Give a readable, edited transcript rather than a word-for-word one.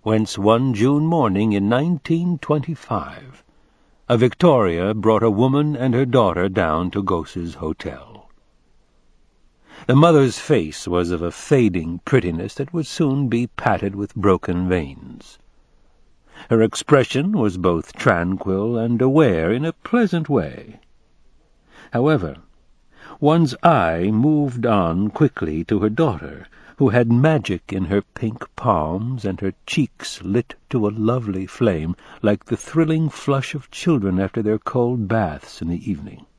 whence one June morning in 1925 a Victoria brought a woman and her daughter down to Gosse's hotel. The mother's face was of a fading prettiness that would soon be patted with broken veins. Her expression was both tranquil and aware in a pleasant way. However, one's eye moved on quickly to her daughter, who had magic in her pink palms and her cheeks lit to a lovely flame, like the thrilling flush of children after their cold baths in the evening.